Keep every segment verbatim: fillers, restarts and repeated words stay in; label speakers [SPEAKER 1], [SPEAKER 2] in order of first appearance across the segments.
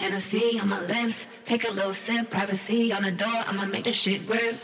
[SPEAKER 1] Hennessy on my lips, take a little sip, privacy on the door, I'ma make this shit grip.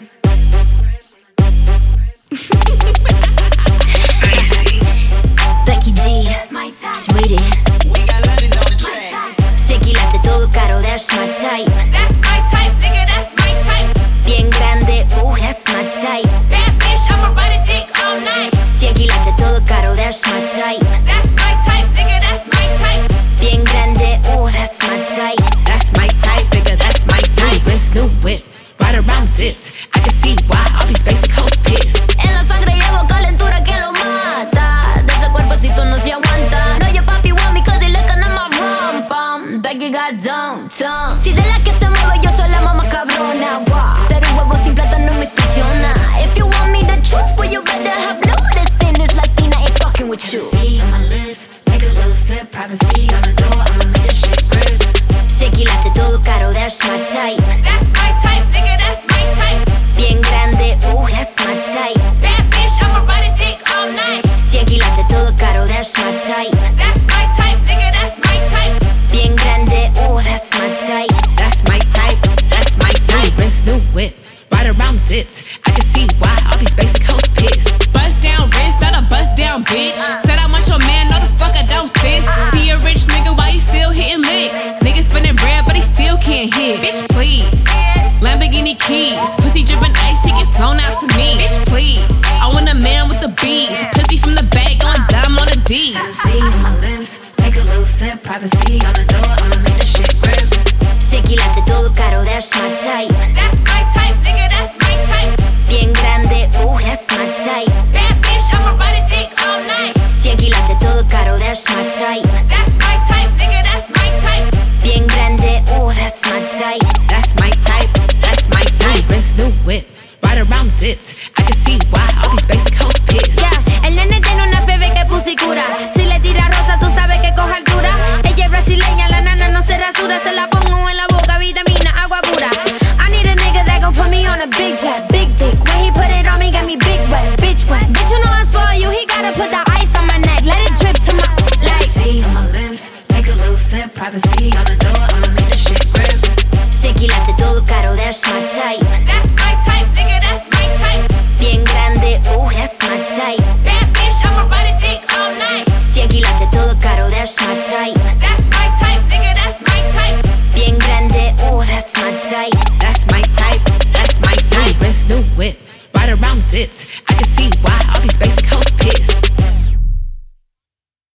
[SPEAKER 2] Becky G, Sweetie,
[SPEAKER 3] we got London on the track.
[SPEAKER 2] Shaky latte todo caro, that's my type.
[SPEAKER 4] That's my type, nigga, that's my type.
[SPEAKER 2] Bien grande, ooh, that's my type.
[SPEAKER 4] Bad bitch, I'ma ride a dick all night.
[SPEAKER 2] Shaky latte todo caro, that's my type.
[SPEAKER 4] That's my type, nigga, that's my type.
[SPEAKER 2] Bien grande, ooh, that's my type.
[SPEAKER 5] That's my type, nigga, that's my type. Wrist, new whip, right around dipped. I can see why all these basic hoes pissed.
[SPEAKER 2] En la sangre llevo calentura que lo mata. De ese cuerpecito no se aguanta. No, your papi want me cause he looking at my rum bum. Becky got downtown. Si de la que se mueve yo soy la mamá cabrona. Wow. Pero un huevo sin plata no me funciona. If you want me to choose, well you better have noticed. In this Latina ain't fucking with you.
[SPEAKER 1] Hennessy on my lips, take a little sip, privacy on the door, I'ma make this shit grip.
[SPEAKER 2] Shaky latte todo caro, that's my type.
[SPEAKER 4] That's my type, nigga, that's my type.
[SPEAKER 2] Bien grande, ooh, that's my type.
[SPEAKER 4] Bad bitch, I'ma ride a dick all night.
[SPEAKER 2] Shaky latte todo caro, that's my type.
[SPEAKER 4] That's my type, nigga, that's my type.
[SPEAKER 2] Bien grande, ooh, that's my type.
[SPEAKER 5] That's my type, that's my type. Wrist, new whip, right around dipped. I can see why all these basic hoes pissed. Bust down wrist, not a bust down bitch. Said I want your man, no the fuck I don't sis. See a rich nigga, why you still hitting licks? Nigga spinning bread, but he still can't hit. Bitch, please. Lamborghini keys, pussy dripping ice, he get flown out to me. Bitch, please. I want a man with the beats, pussy from the bag, going dumb on the D.
[SPEAKER 1] Hennessy on my lips, take a little sip, privacy on the door, I'ma make this shit grip.
[SPEAKER 2] Shaky latte todo caro, that's my type.
[SPEAKER 4] That's my type, nigga, that's my type.
[SPEAKER 2] Bien grande, ooh, that's my type.
[SPEAKER 4] Bad bitch, I'ma ride a dick all night.
[SPEAKER 2] Shaky latte todo caro, that's my type.
[SPEAKER 4] That's my type, nigga, that's my type.
[SPEAKER 2] Bien grande, ooh, that's my type.
[SPEAKER 5] That's my type, that's my type. Wrist, new whip, right around dipped. I can see why all these basic hoes pissed.
[SPEAKER 2] Yeah, el nene tiene una F B que pussy cura. Si le tira rosa, tú sabes que coge altura. Ella es brasileña, la nana no se rasura. Se la pongo en la boca, vitamina, agua pura. I need a nigga that gon' put me on a big jet, big dick. When he put it on me, got me big wet, bitch wet. Bitch, you know I spoil you, he gotta put the ice on my neck. Let it drip to my, like.
[SPEAKER 1] Hennessy on my lips, take a little sip, privacy on the door, I'ma make this shit grip.
[SPEAKER 2] Shaky latte todo caro, that's my type.
[SPEAKER 4] That's my type, nigga, that's my type.
[SPEAKER 2] Bien grande, ooh, that's my type.
[SPEAKER 4] Bad bitch, I'ma ride a dick all night.
[SPEAKER 2] Shaky latte todo caro, that's my type.